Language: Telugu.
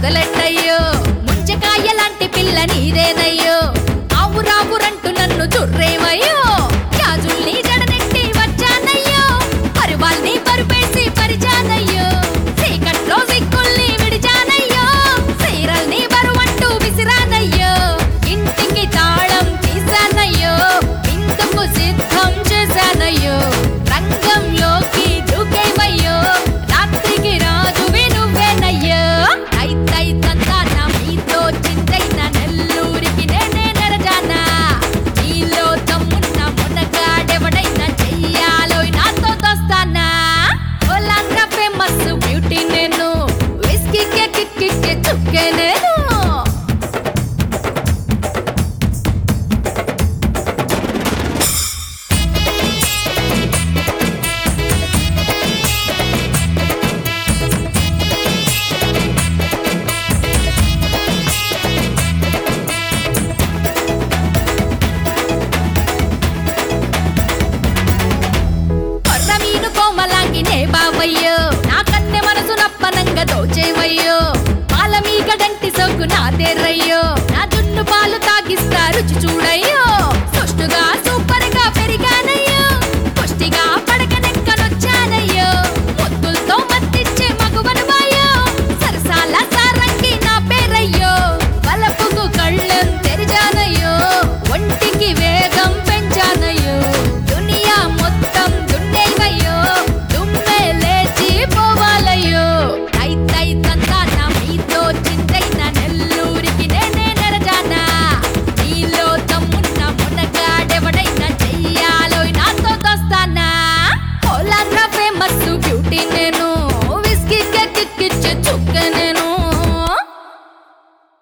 మొదలెట్టయ్యో ముంచకాయ లాంటి పిల్ల నీదేనయ్యో ఆవు రావురంటూ నన్ను చుర్రేమయ్యో గాజుల్ని జడనెట్టి వచ్చానయ్యో పరువాల్ని పరుపేసి పరిచానయ్యో చీకట్లో సిక్కుల్ని విడిచానయ్యో చీరల్ని బరువంటూ విసిరానయ్యో ఇంటికి తాళం తీశానయ్యో ఇందుకు సిద్ధం చేశానయ్యో రంగంలోకి దూకేవయ్యో రాత్రికి రాజువి నువ్వేనయ్యో ఐతై తందాన మీతో చింతైన నెల్లూరికి నేనే నరజానా నీలో తమ్మున్న మునగాడెవడైనా చెయ్యాలోయ్ నాతో దోస్తానా ఓలాంధ్ర ఫేమస్ బ్యూటీ నేను విస్కీకే కిక్కికే చుక్కే నేను కొర్రమీను కోమలాంగినే బావయ్యో నా కన్నె మనసు నప్పనంగా దోచేవయ్యో పాల మీగడంటి సోకు నాదేరయ్యో నా జున్ను పాలు